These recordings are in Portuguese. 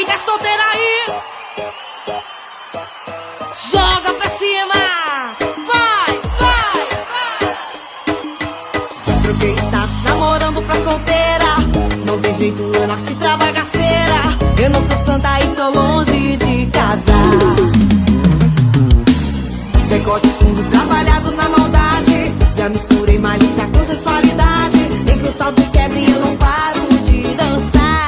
é solteira aí, joga pra cima. Vai, vai, vai. Troquei status namorando pra solteira. Não tem jeito, eu nasci pra bagaceira. Eu não sou santa e tô longe de casar. Decote fundo trabalhado na maldade. Já misturei malícia com sensualidade. Nem que o salto quebre e eu não paro de dançar.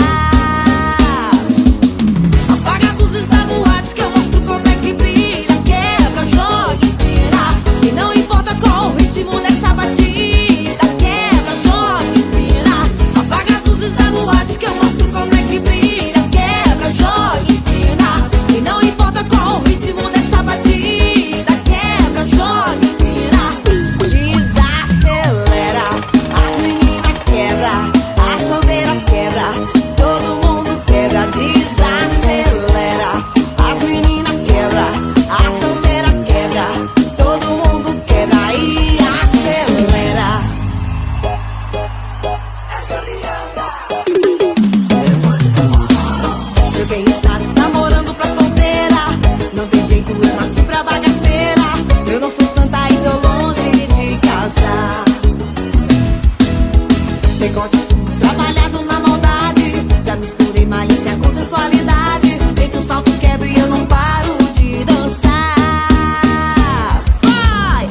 Apaga as luzes da boate que eu mostro como é que brilha. Quebra, joga e vira. E não importa qual o ritmo dessa batida. Quebra, joga e vira. Apaga as luzes da boate que eu mostro como é que brilha. Quebra, joga e vira. E não importa qual o ritmo dessa batida. Quebra, joga e vira. Desacelera. As meninas quebra. A solteira quebra. Todo mundo quebra. Desacelera. As meninas quebra. A solteira quebra. Todo mundo quebra e acelera. Troquei status namorando pra solteira. Não tem jeito, eu nasci pra bagaceira. Eu não sou santa e tô longe de casar. Decote fundo trabalhado na maldade. Já misturei malícia com sensualidade. Tem que o salto quebre e eu não paro de dançar. Vai!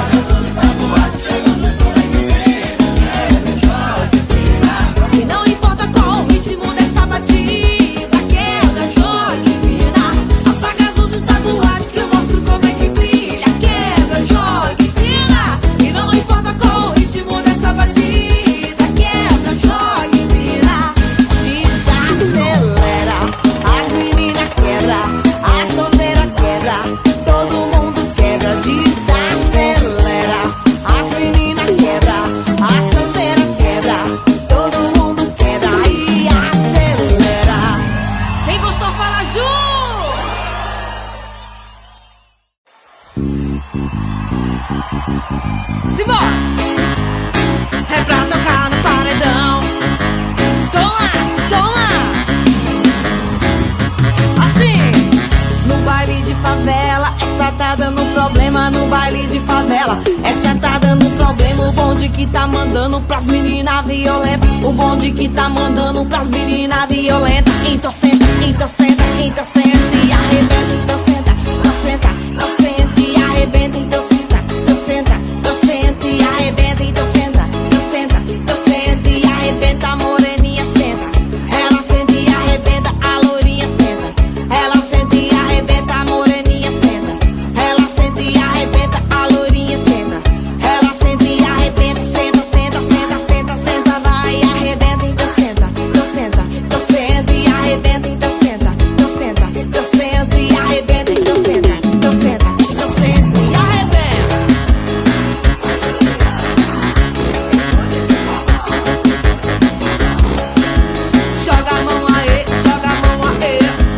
E não importa qual o ritmo dessa batida. Quebra, joga e vira. Apaga as luzes da boate que eu mostro como é que brilha. Quebra, joga e vira. E não importa qual o ritmo dessa batida. Quebra, joga e vira. Desacelera. As meninas quebra. A solteira quebra. Todo mundo quebra. Desacelera. As meninas quebra. A solteira quebra. Todo mundo quebra e acelera. Quem gostou fala Ju! Simbora! É pra tocar no paredão. Toma, toma! Assim, no baile de favela, essa tá dando problema. No baile de favela, essa tá dando problema. O bonde que tá mandando pras meninas violentas. O bonde que tá mandando pras meninas violentas. Então senta, então senta, então senta e arrebenta. Então senta, então senta, então senta e arrebenta. Então senta, então senta, então senta e arrebenta. Então senta, então senta, então senta e arrebenta. A moreninha senta, ela senta e arrebenta. A lourinha senta, ela senta e arrebenta. A moreninha senta, ela senta e arrebenta. A lourinha senta, ela senta e arrebenta. Senta, senta, senta, senta, senta, vai e arrebenta. Então senta, então senta, então senta e arrebenta. Então senta, então senta, então senta e arrebenta. Então senta, então senta, então senta e arrebenta. Joga a mão aí, joga a mão aí.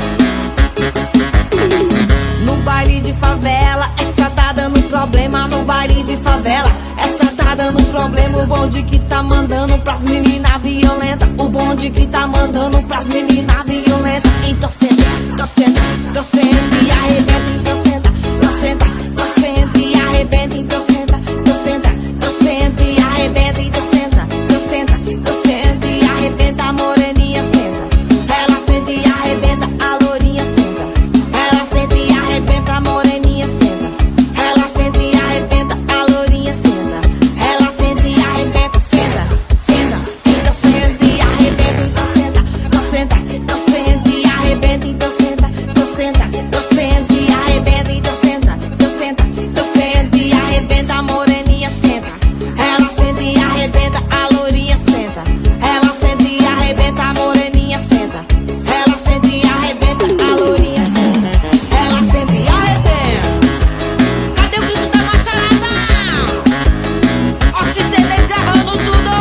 No baile de favela, essa tá dando problema. No baile de favela, essa tá dando problema. O bonde que tá mandando pras meninas violentas. O bonde que tá mandando pras meninas violentas. Então senta, então senta, então senta e arrebenta. Então senta, então senta, então senta e arrebenta. Então senta, então senta, então senta e arrebenta. Então senta, então senta, então senta e arrebenta. A moreninha senta, ela senta e arrebenta. A lourinha senta, ela senta e arrebenta. A moreninha senta, ela senta e arrebenta. A lourinha senta, ela senta e arrebenta. Senta, senta, então senta e arrebenta. Então senta, então senta, então senta e arrebenta. Então senta, então senta, então senta e arrebenta. Então senta, então senta, então senta e arrebenta. A moreninha senta, ela senta e arrebenta. A lourinha senta, ela senta e arrebenta. A moreninha senta, ela senta e arrebenta. A lourinha senta, ela senta e arrebenta. Cadê o grito da macharada? Ó, o CD gravando tudo.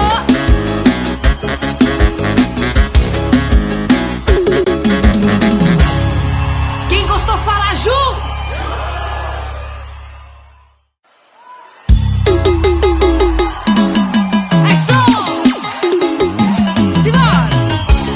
Quem gostou fala Ju! É show! Simbora!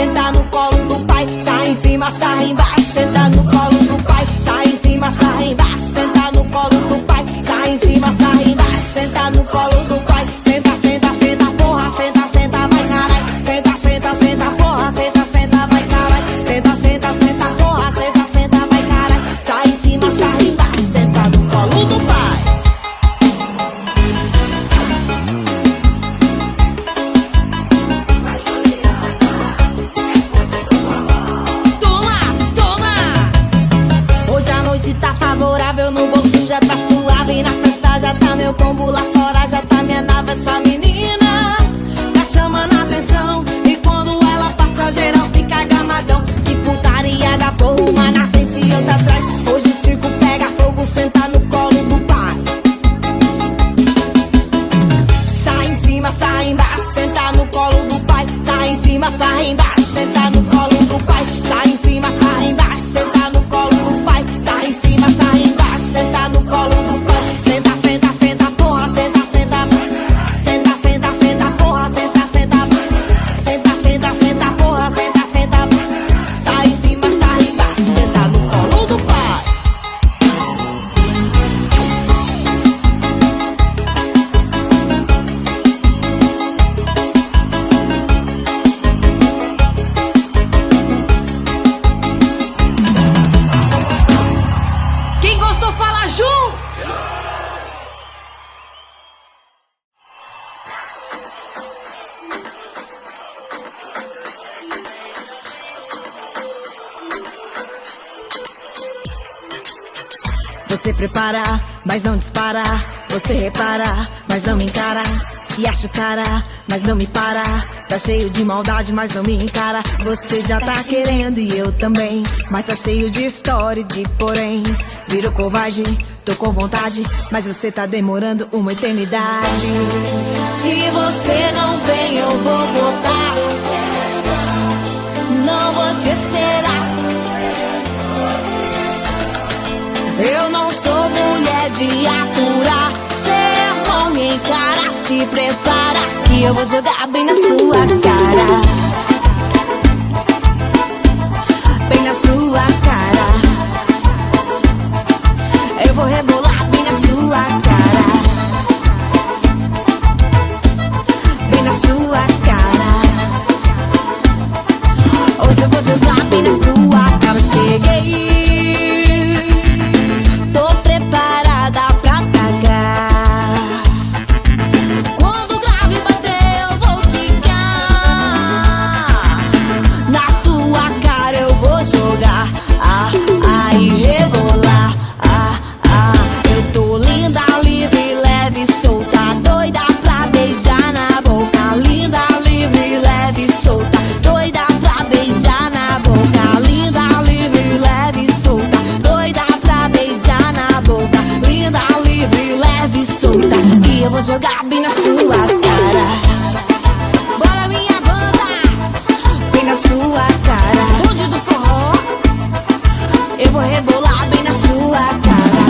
senta no colo do pai. Sai em cima, sai embaixo, senta no colo do pai. Sai em cima, sai embaixo, senta no colo do pai. Sai em cima, sai embaixo, senta no colo do pai. Senta, senta, senta, porra, senta, senta, vai caralho. Senta, senta, senta, porra, senta, senta, vai caralho. Senta, senta, senta, porra, senta, senta, vai caralho. Sai em cima, sai embaixo, senta no colo do pai. Tá favorável, no bolso já tá suave. Na festa já tá meu combo, lá fora já tá minha nave. Essa menina tá chamando a atenção, e quando ela passa geral fica gamadão. Que putaria da porra, uma na frente e outra atrás. Hoje o circo pega fogo, senta no colo do pai. Sai em cima, sai embaixo, senta no colo do pai. Sai em cima, sai embaixo, senta no colo do pai. Sai em cima, sai embaixo, senta no colo do pai. Sai em cima, sai embaixo, senta no colo do pai. Senta, senta, senta, porra, senta, senta. Senta, senta, senta, porra, senta, senta. Senta, senta, senta, porra, senta, senta. Sai em cima, sai embaixo, senta no colo do pai. Quem gostou, fala junto! Você prepara, mas não dispara. Você repara, mas não me encara. Se acha cara, mas não me para. Tá cheio de maldade, mas não me encara. Você já tá querendo e eu também, mas tá cheio de história e de porém. Virou covarde, tô com vontade, mas você tá demorando uma eternidade. Se você não vem, eu vou botar. Não vou te esperar. Eu não sou mulher de aturar. Cê não me encara, se prepara, que eu vou jogar bem na sua cara. Bem na sua cara. Eu vou rebolar bem na sua cara. Bem na sua cara. Hoje eu vou jogar bem na sua cara. Cheguei, tô preparada pra atacar. Quando o grave bater eu vou ficar. Na sua cara eu vou jogar, e rebolar. Eu tô linda, livre, leve, solta, doida pra beijar na boca. Linda, livre, leve, solta, doida pra beijar na boca. Linda, livre, leve, solta, doida pra beijar na boca. Linda, livre, leve, solta, e eu vou jogar bem na sua cara. Bora minha banda, bem na sua cara. Bonde do forró, eu vou rebolar bem na sua cara.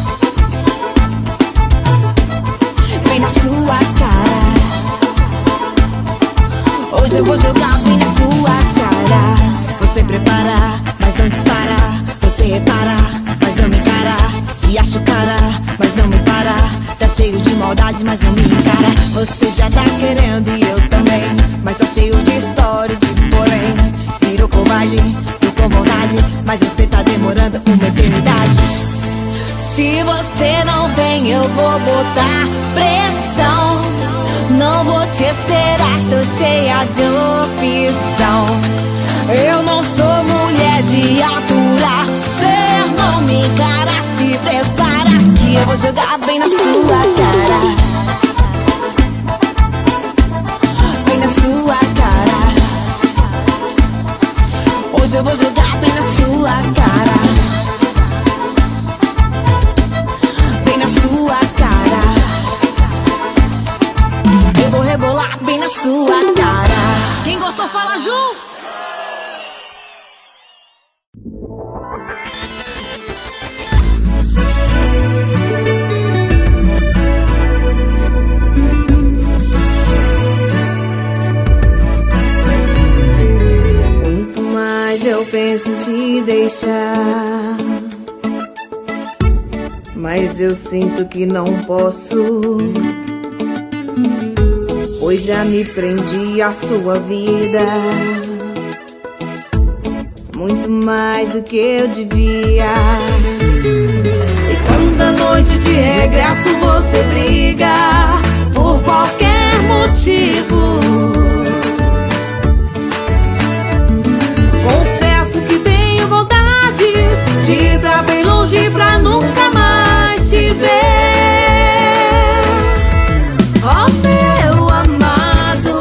Bem na sua cara. Hoje eu vou jogar bem na sua cara. Você prepara, mas não dispara. Você repara, mas não me encara. Se acha cara, mas não me para. Tá cheio de maldade, mas não me encara. Você já tá querendo e eu também, mas tá cheio de história e de porém. Virou covarde, tô com vontade, mas você tá demorando uma eternidade. Se você não vem, eu vou botar pressão. Não vou te esperar, tô cheia de opção. Eu não sou mulher de aturar. Cê não me encara, se prepara, que eu vou jogar bem na sua cara. Bem na sua cara. Hoje eu vou jogar bem na sua cara. Bem na sua cara. Eu vou rebolar bem na sua cara. Quem gostou, fala junto! Mas eu penso em te deixar, mas eu sinto que não posso, pois já me prendi à sua vida, muito mais do que eu devia. E quando à noite de regresso você briga por qualquer motivo, confesso que tenho vontade de ir pra bem longe pra nunca mais te ver. Oh, meu amado,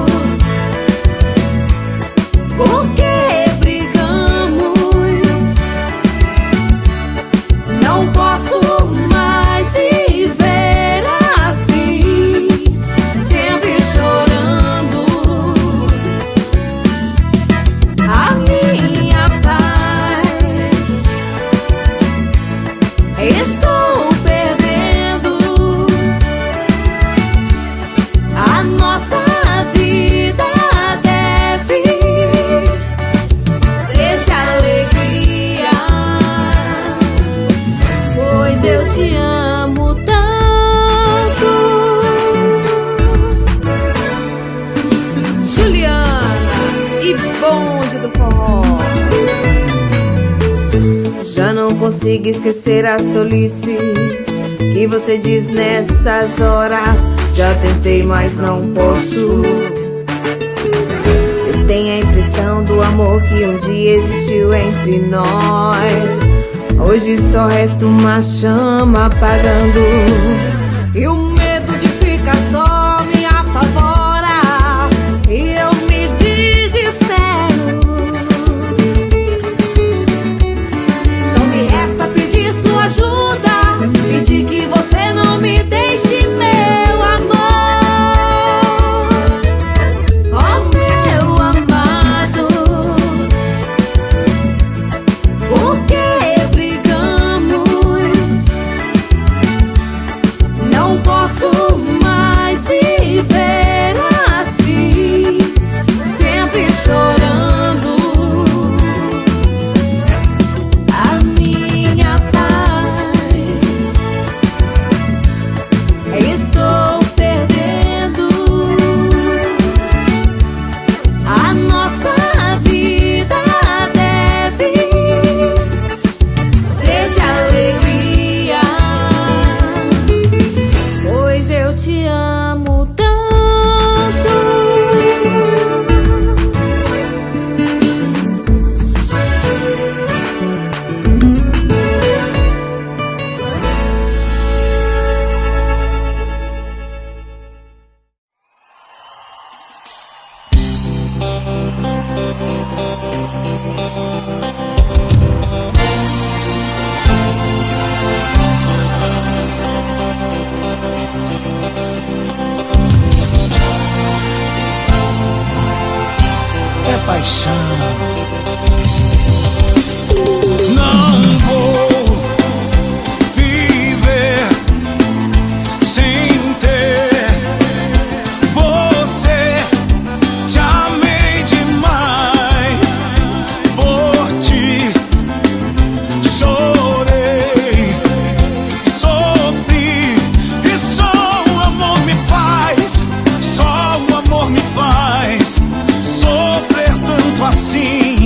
por que brigamos? Não posso mais viver assim, sempre chorando. A minha paz estou perdendo. A nossa vida deve ser de alegria, pois eu te amo tanto. Juliana e Bonde do Forró. Já não consigo esquecer as tolices que você diz nessas horas. Já tentei, mas não posso. Eu tenho a impressão do amor que um dia existiu entre nós. Hoje só resta uma chama apagando, e o medo de ficar só me apavora, e eu me desespero. Só me resta pedir sua ajuda, pedir que você não me deixe, meu amor. Oh, meu amado, por que brigamos? Não posso mais viver assim, sempre chorando. A minha paz estou perdendo. A nossa vida deve ser de alegria, pois eu te amo tanto. É paixão. Não vou viver sem ter você. Te amei demais por ti. Chorei, sofri, e só o amor me faz, só o amor me faz sofrer tanto assim.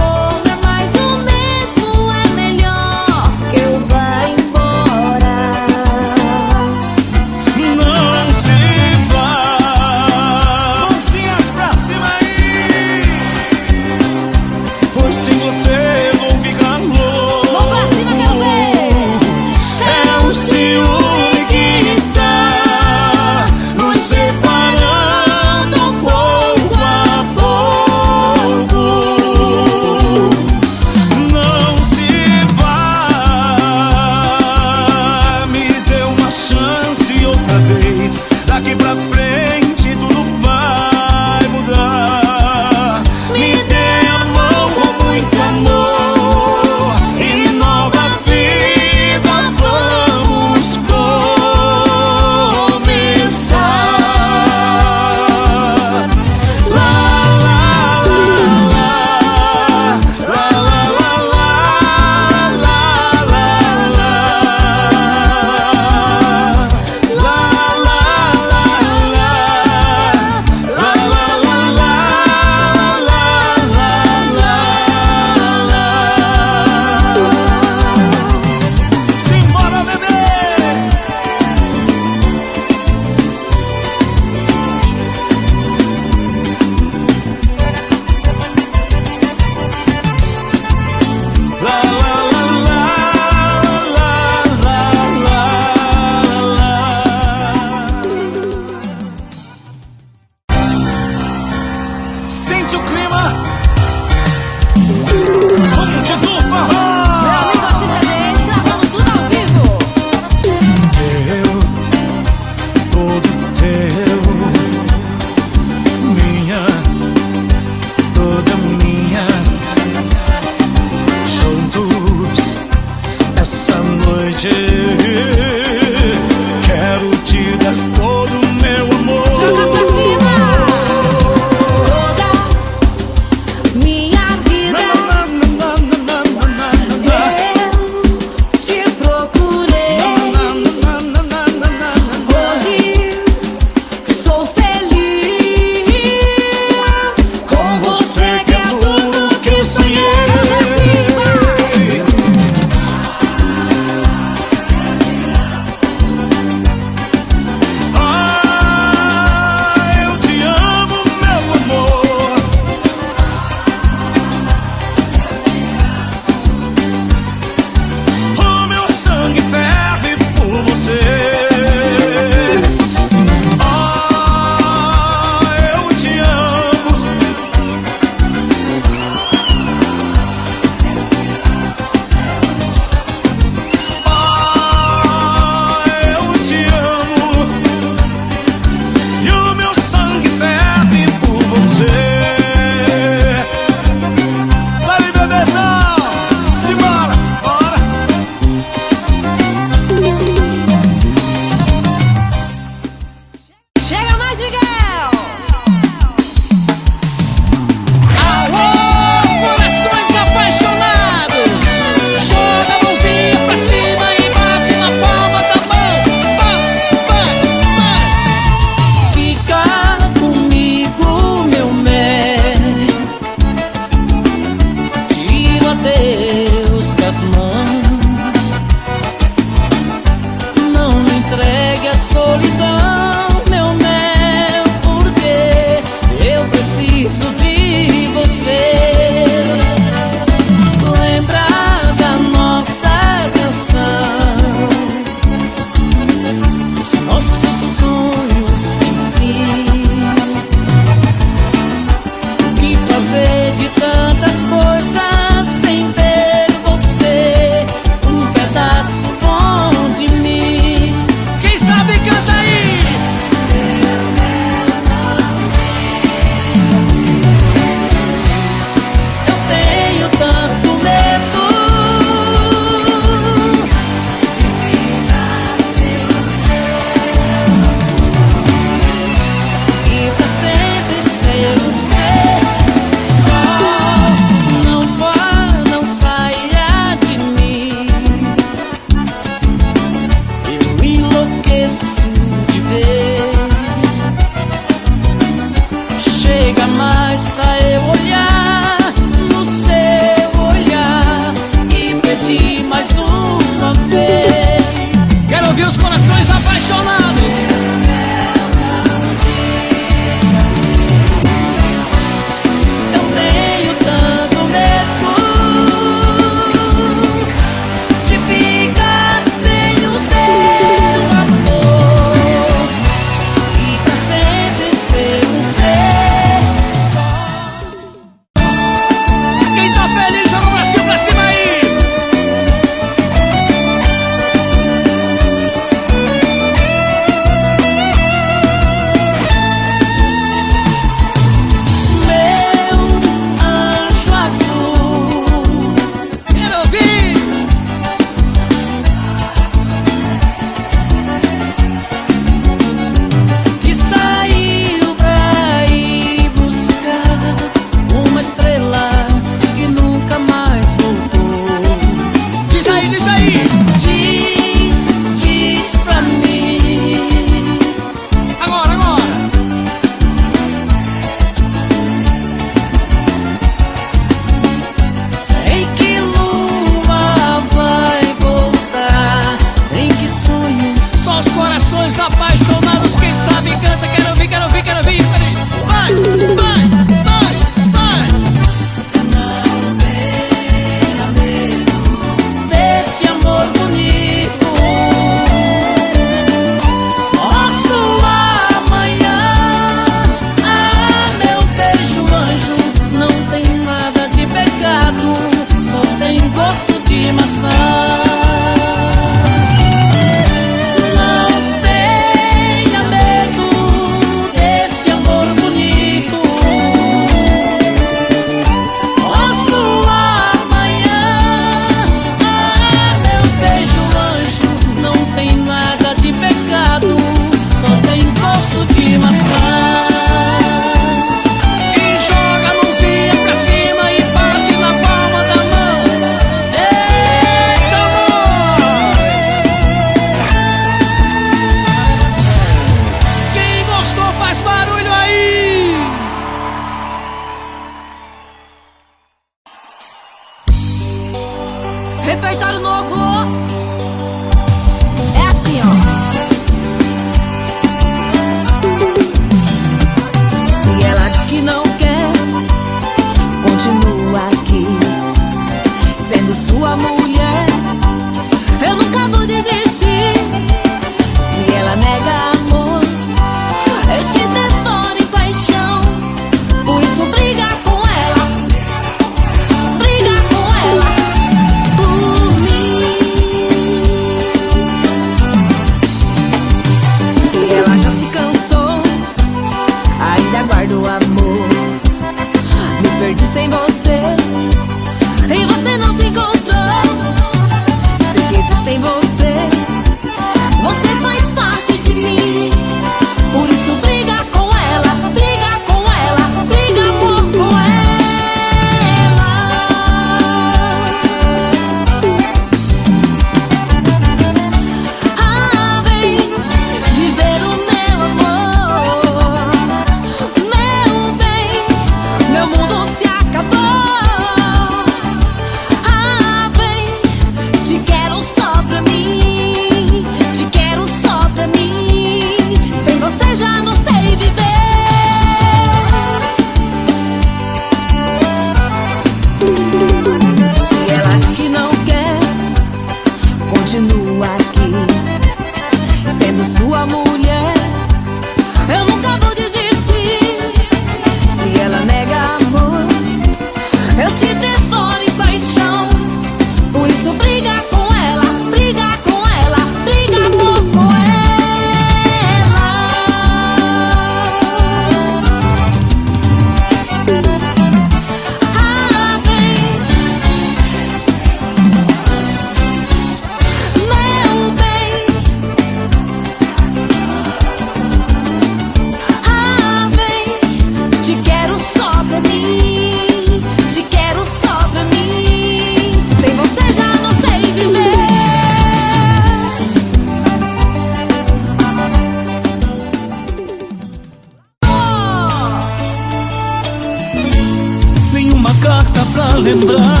lembrar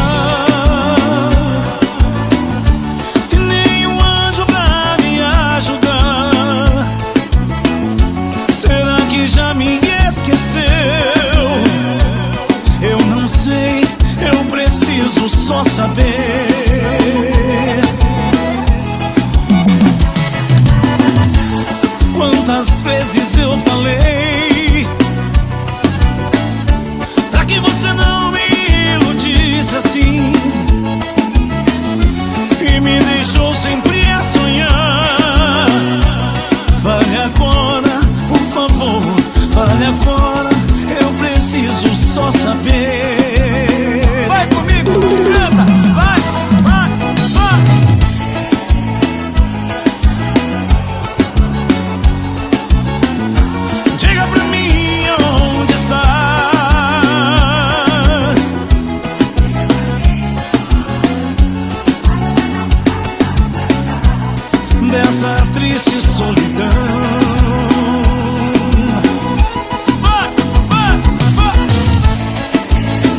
que nenhum anjo pra me ajudar. Será que já me esqueceu? Eu não sei, eu preciso só saber. Quantas vezes eu falei pra que você não me iludisse assim, e me deixou sempre a sonhar. Fale agora, por favor, fale agora, eu preciso só saber. Vai comigo, canta, vai, vai, vai. Diga pra mim onde estás. Dessa triste solidão. Vai, vai, vai.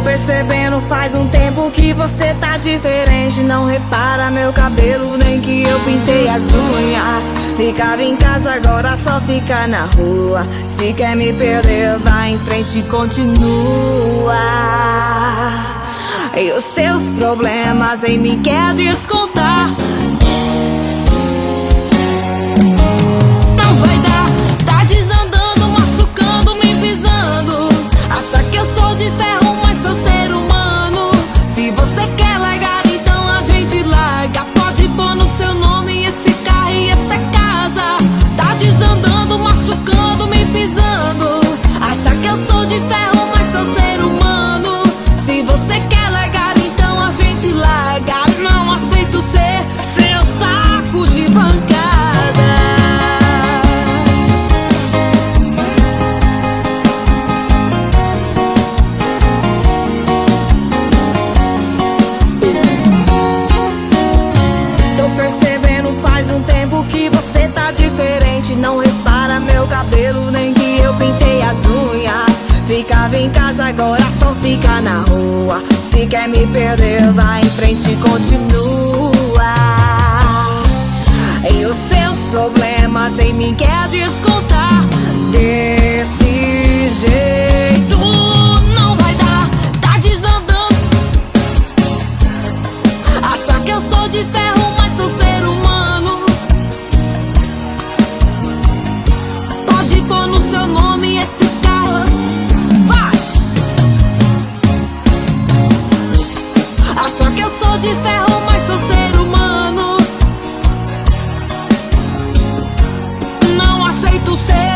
percebendo faz um tempo que você tá diferente. Não repara meu cabelo, nem que eu pintei as unhas. Ficava em casa, agora só fica na rua. Se quer me perder, vai em frente e continua. E os seus problemas em mim quer descontar. Não vai dar, tá desandando, machucando, me pisando. Acha que eu sou de ferro, mas sou ser humano. Se você quer largar, então a gente larga. Pode pôr no seu nome esse carro e essa casa. Tá desandando, machucando, me pisando. Acha que eu sou de ferro, mas sou ser humano. Se você quer largar, então a gente larga. Não aceito ser seu saco de bancada. Tô percebendo faz um tempo que você tá diferente. Não repara meu cabelo, nem que eu pintei as unhas. Ficava em casa, agora só fica na rua. Se quer me perder, vai em frente e continua. E os seus problemas em mim quer descontar. Desse jeito não vai dar, tá desandando. Acha que eu sou de ferro, mas sou ser humano. Pode pôr no seu nome esse carro. Acha que eu sou de ferro, mas sou ser humano. Não aceito ser.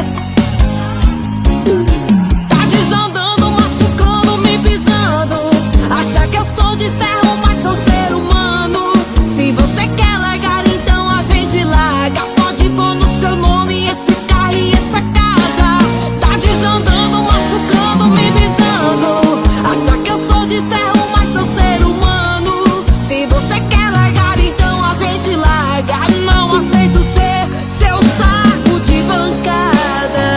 Tá desandando, machucando, me pisando. Acha que eu sou de ferro, mas sou ser humano. Se você quer largar, então a gente larga. Pode pôr no seu nome esse carro e essa casa. Tá desandando, machucando, me pisando. Acha que eu sou de ferro, mas sou ser humano. Se você quer largar, então a gente larga. Não aceito ser seu saco de bancada.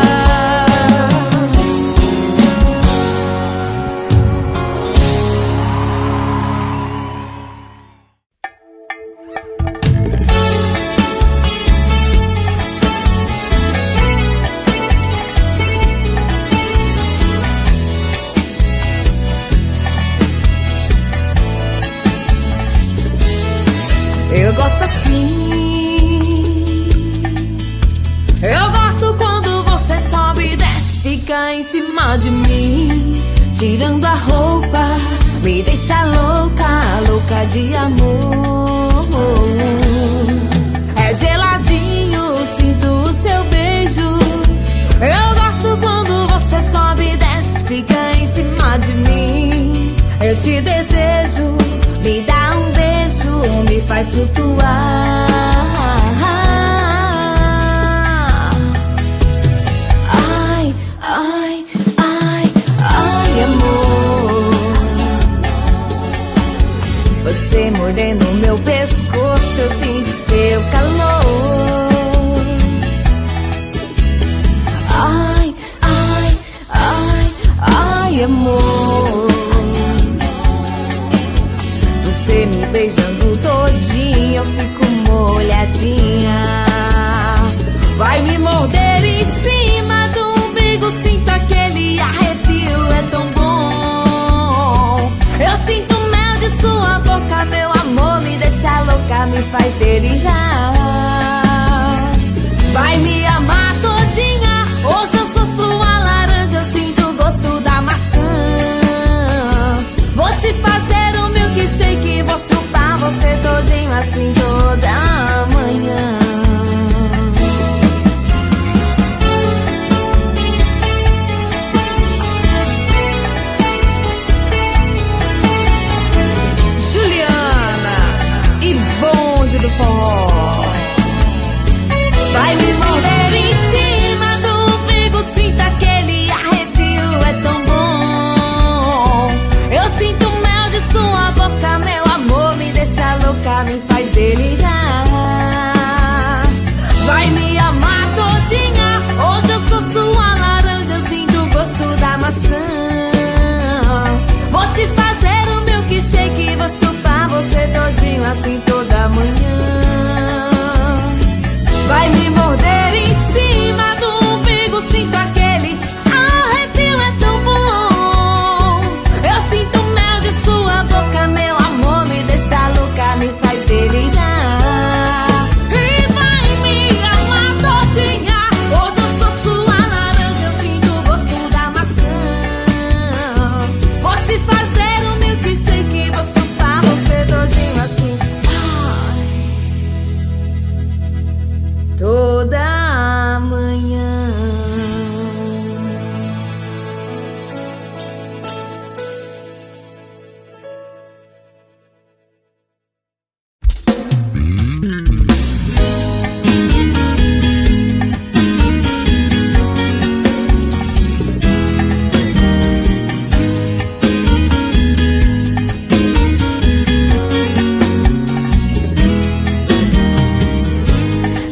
Eu gosto assim. Eu gosto quando você sobe e desce, fica em cima de mim, tirando a roupa, me deixa louca, louca de amor. É geladinho, sinto o seu beijo. Eu gosto quando você sobe e desce, fica em cima de mim. Eu te desejo, me dá um beijo, me faz flutuar. Ai, ai, ai, ai, amor. Você mordendo meu pescoço, eu sinto seu calor. Ai, ai, ai, ai, amor. Você me beijando todinha, eu fico molhadinha. Vai me morder em cima do umbigo, sinto aquele arrepio, é tão bom. Eu sinto o mel de sua boca, meu amor, me deixa louca, me faz delirar. Vai me amar todinha, hoje eu sou sua laranja, eu sinto o gosto da maçã. Vou te fazer um milkshake, vou chupar você todinho assim toda manhã. Juliana e Bonde do Forró. Vai me morder em cima do umbigo, sinta aquele arrepio, é tão bom. Eu sinto o mel de sua boca, meu amor, me deixa louca, me faz delirar.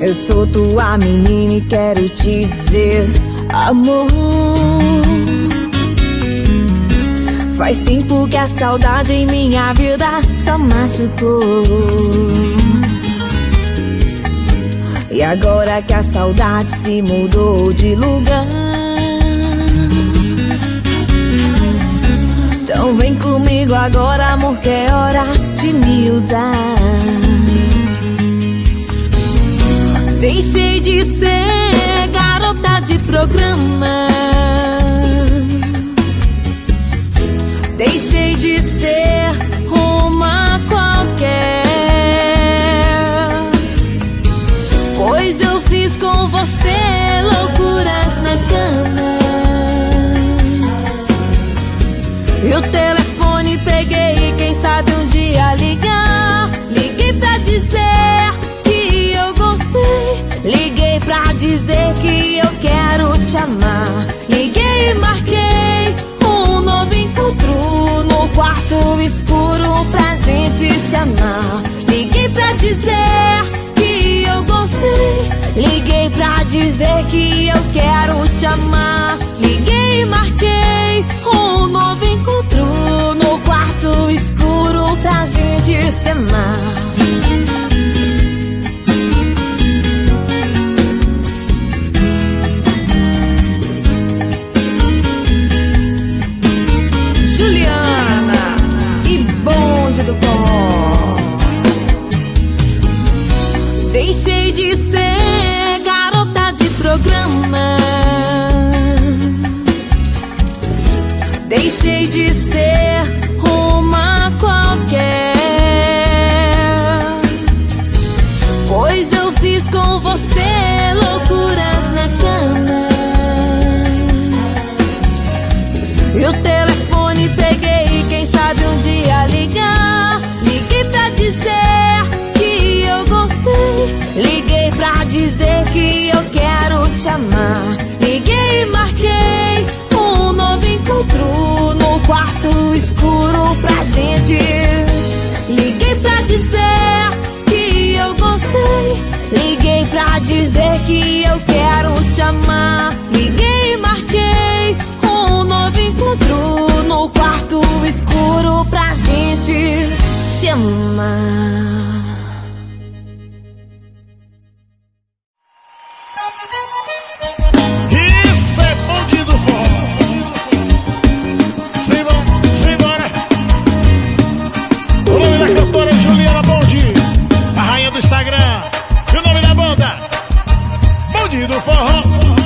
Eu sou tua menina e quero te dizer, amor, faz tempo que a saudade em minha vida só machucou. E agora que a saudade se mudou de lugar, então vem comigo agora, amor, que é hora de me usar. Deixei de ser garota de programa, deixei de ser uma qualquer, pois eu fiz com você loucuras na cama. E o telefone peguei e quem sabe um dia ligar. Liguei pra dizer que eu gostei, liguei pra dizer que eu quero te amar. Liguei e marquei um novo encontro no quarto escuro pra gente se amar. Liguei pra dizer que eu gostei, liguei pra dizer que eu quero te amar. Liguei e marquei um novo encontro no quarto escuro pra gente se amar. Juliana e Bonde do Forró. Deixei de ser garota de programa, deixei de ser uma qualquer, pois eu fiz com você loucuras na cama. E o telefone peguei e quem sabe um dia ligar. Liguei pra dizer que eu gostei, liguei pra dizer que eu quero te amar. Liguei e marquei um novo encontro no quarto escuro pra gente. Liguei pra dizer que eu gostei, liguei pra dizer que eu quero te amar. Liguei e marquei um novo encontro no quarto escuro pra gente se amar. Isso é Bonde do Forró. Simbora. O nome da cantora é Juliana Bonde, a rainha do Instagram. E o nome da banda? Bonde do Forró.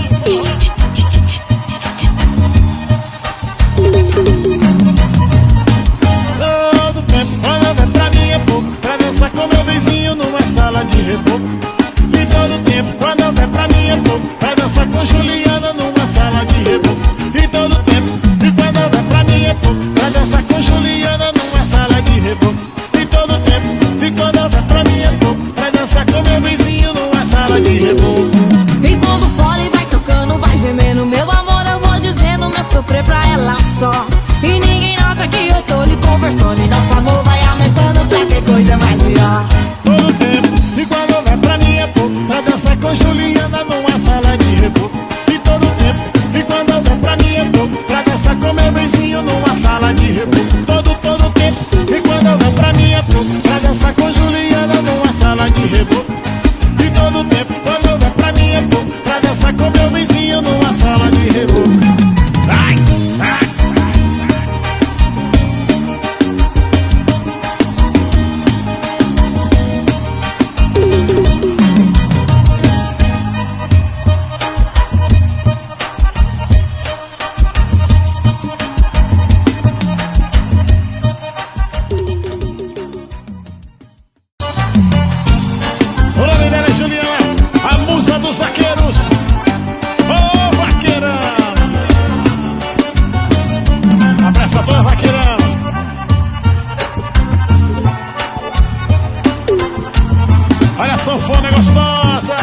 Todo tempo quando vem pra mim é pouco, pra dançar com meu vizinho numa sala de reboco. E todo tempo quando vem pra mim é pouco, pra dançar com Juliana numa sala de reboco. E todo tempo, e quando vem pra mim é pouco, pra dançar com Juliana numa sala de reboco. E todo tempo, e quando vem pra mim é pouco, pra dançar com meu vizinho numa sala de reboco. E quando fole vai tocando, vai gemendo, meu amor, eu vou dizendo meu sofrer pra ela só. E ninguém nota que eu tô lhe conversando, e nosso amor vai aumentando pra ter coisa mais melhor. Todo tempo, e quando vem pra mim é pouco, pra dançar com Juliana numa sala de reboco. E todo tempo, e quando vem pra mim é pouco, pra dançar com meu vizinho numa sala de reboco. Todo tempo, e quando vem pra mim é pouco, pra dançar com Juliana numa sala de reboco. E todo tempo, quando vem pra mim é pouco, pra dançar com meu vizinho numa sala de reboco. Ai, ai. O nome dela é Juliana, a musa dos vaqueiros. Ô, vaqueirão! Abraço pra toda vaqueirão. Olha a sanfona gostosa.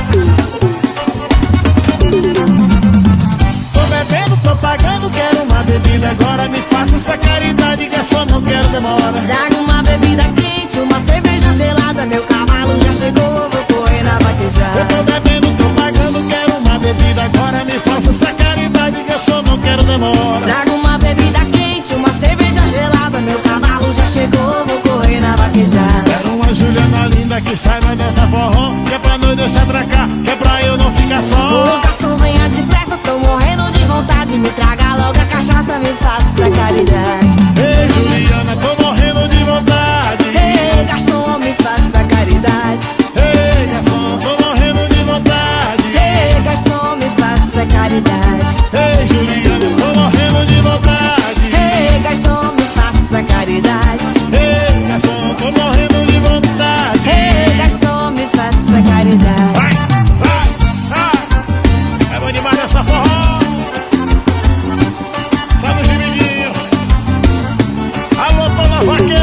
Tô bebendo, tô pagando, quero uma bebida agora. Me faça essa caridade que é só não quero demora. Traga uma bebida quente, uma cerveja gelada, meu cavalo já chegou, vou correr na vaquejada. Eu tô bebendo, tô pagando, quero uma bebida agora. Me faça essa caridade que eu só não quero demora. Traga uma bebida quente, uma cerveja gelada. Meu cavalo já chegou, vou correr na vaquejada. Quero uma Juliana linda que saiba dessa forró, que é pra não deixar atracar, que é pra eu não ficar só. Ô garçom, venha depressa, tô morrendo de vontade. Me traga logo a cachaça, me faça caridade. Ei Juliana, tô morrendo de vontade. Ei garçom, me faça caridade. Ei garçom, tô morrendo de vontade. Ei garçom, me faça caridade. Ei Juliana, tô morrendo de vontade. Ei garçom, me faça caridade. Ei garçom, tô morrendo de vontade. Ei garçom, me faça caridade. Vai, vai. É bom demais essa forró. Sabe o gemidinho? Alô, toda vaqueira.